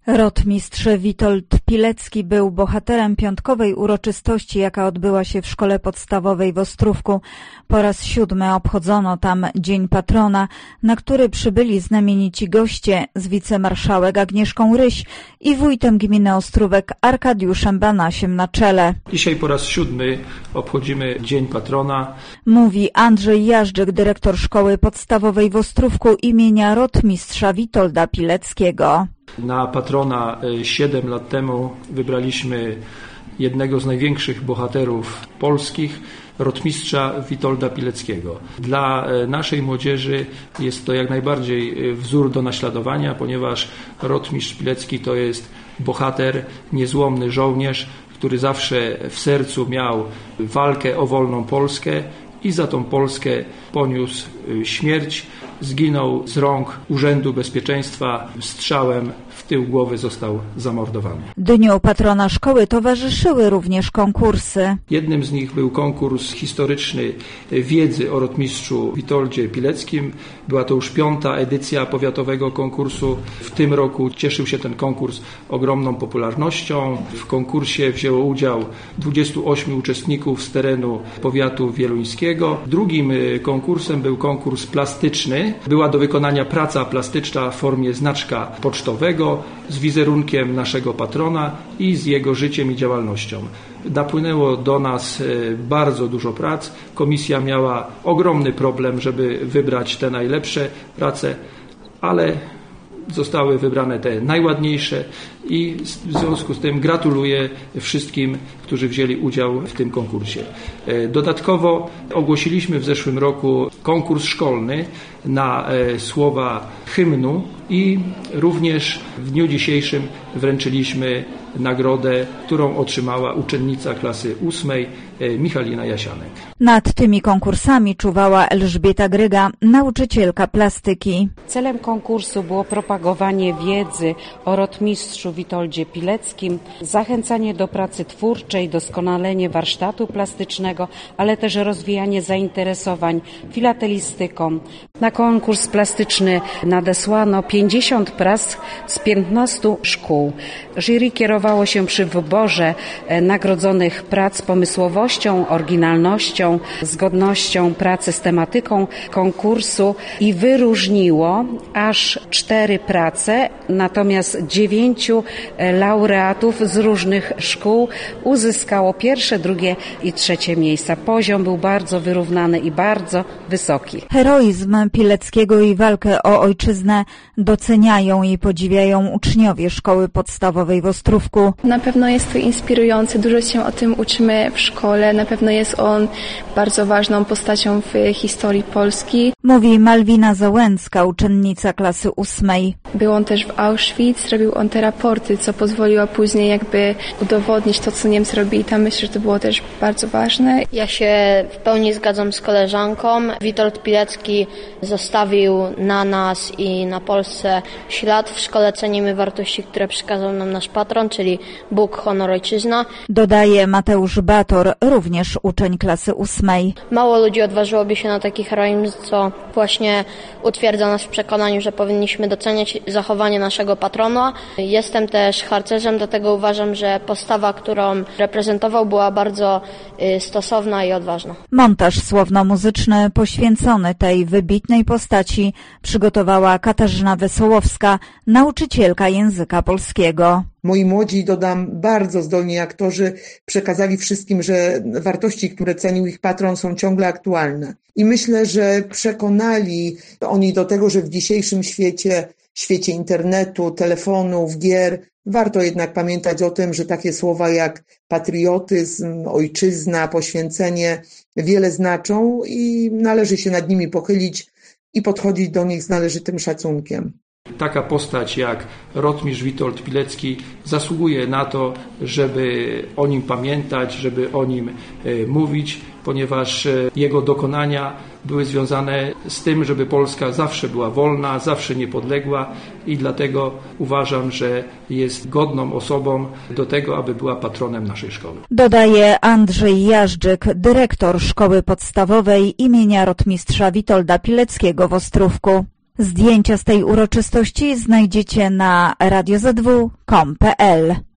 Rotmistrz Witold Pilecki był bohaterem piątkowej uroczystości, jaka odbyła się w szkole podstawowej w Ostrówku. Po raz 7 obchodzono tam Dzień Patrona, na który przybyli znamienici goście z wicemarszałek Agnieszką Ryś i wójtem gminy Ostrówek Arkadiuszem Banasiem na czele. Dzisiaj po raz 7 obchodzimy Dzień Patrona. Mówi Andrzej Jażdżyk, dyrektor szkoły podstawowej w Ostrówku imienia rotmistrza Witolda Pileckiego. Na patrona 7 lat temu wybraliśmy jednego z największych bohaterów polskich, rotmistrza Witolda Pileckiego. Dla naszej młodzieży jest to jak najbardziej wzór do naśladowania, ponieważ rotmistrz Pilecki to jest bohater, niezłomny żołnierz, który zawsze w sercu miał walkę o wolną Polskę i za tą Polskę poniósł śmierć. Zginął z rąk Urzędu Bezpieczeństwa, strzałem w tył głowy został zamordowany. Dniu patrona szkoły towarzyszyły również konkursy. Jednym z nich był konkurs historyczny wiedzy o rotmistrzu Witoldzie Pileckim. Była to już 5. edycja powiatowego konkursu. W tym roku cieszył się ten konkurs ogromną popularnością. W konkursie wzięło udział 28 uczestników z terenu powiatu wieluńskiego. Drugim konkursem był konkurs plastyczny. Była do wykonania praca plastyczna w formie znaczka pocztowego z wizerunkiem naszego patrona i z jego życiem i działalnością. Napłynęło do nas bardzo dużo prac. Komisja miała ogromny problem, żeby wybrać te najlepsze prace, ale zostały wybrane te najładniejsze i w związku z tym gratuluję wszystkim, którzy wzięli udział w tym konkursie. Dodatkowo ogłosiliśmy w zeszłym roku konkurs szkolny na słowa hymnu i również w dniu dzisiejszym wręczyliśmy nagrodę, którą otrzymała uczennica klasy 8 Michalina Jasianek. Nad tymi konkursami czuwała Elżbieta Gryga, nauczycielka plastyki. Celem konkursu było propagowanie wiedzy o rotmistrzu Witoldzie Pileckim, zachęcanie do pracy twórczej, doskonalenie warsztatu plastycznego, ale też rozwijanie zainteresowań filatelistyką. Na konkurs plastyczny nadesłano 50 prac z 15 szkół. Jury kierowało się przy wyborze nagrodzonych prac pomysłowością, oryginalnością, zgodnością pracy z tematyką konkursu i wyróżniło aż 4 prace, natomiast 9 laureatów z różnych szkół uzyskało pierwsze, drugie i trzecie miejsca. Poziom był bardzo wyrównany i bardzo wysoki. Heroizm Pileckiego i walkę o ojczyznę doceniają i podziwiają uczniowie szkoły podstawowej w Ostrówku. Na pewno jest to inspirujące, dużo się o tym uczymy w szkole, na pewno jest on bardzo ważną postacią w historii Polski. Mówi Malwina Załęcka, uczennica klasy 8. Był on też w Auschwitz, robił on te raporty, co pozwoliło później jakby udowodnić to, co Niemcy robili tam. Myślę, że to było też bardzo ważne. Ja się w pełni zgadzam z koleżanką. Witold Pilecki zostawił na nas i na Polsce ślad. W szkole cenimy wartości, które przekazał nam nasz patron, czyli Bóg, honor, ojczyzna. Dodaje Mateusz Bator, również uczeń klasy 8. Mało ludzi odważyłoby się na taki heroizm, co właśnie utwierdza nas w przekonaniu, że powinniśmy doceniać zachowanie naszego patrona. Jestem też harcerzem, dlatego uważam, że postawa, którą reprezentował, była bardzo stosowna i odważna. Montaż słowno-muzyczny poświęcony tej wybitnej postaci przygotowała Katarzyna Wesołowska, nauczycielka języka polskiego. Moi młodzi, dodam, bardzo zdolni aktorzy przekazali wszystkim, że wartości, które cenił ich patron, są ciągle aktualne. I myślę, że przekonali oni do tego, że w dzisiejszym świecie internetu, telefonów, gier, warto jednak pamiętać o tym, że takie słowa jak patriotyzm, ojczyzna, poświęcenie wiele znaczą i należy się nad nimi pochylić i podchodzić do nich z należytym szacunkiem. Taka postać jak rotmistrz Witold Pilecki zasługuje na to, żeby o nim pamiętać, żeby o nim mówić, ponieważ jego dokonania były związane z tym, żeby Polska zawsze była wolna, zawsze niepodległa i dlatego uważam, że jest godną osobą do tego, aby była patronem naszej szkoły. Dodaje Andrzej Jażdżyk, dyrektor szkoły podstawowej imienia rotmistrza Witolda Pileckiego w Ostrówku. Zdjęcia z tej uroczystości znajdziecie na radiozw.com.pl.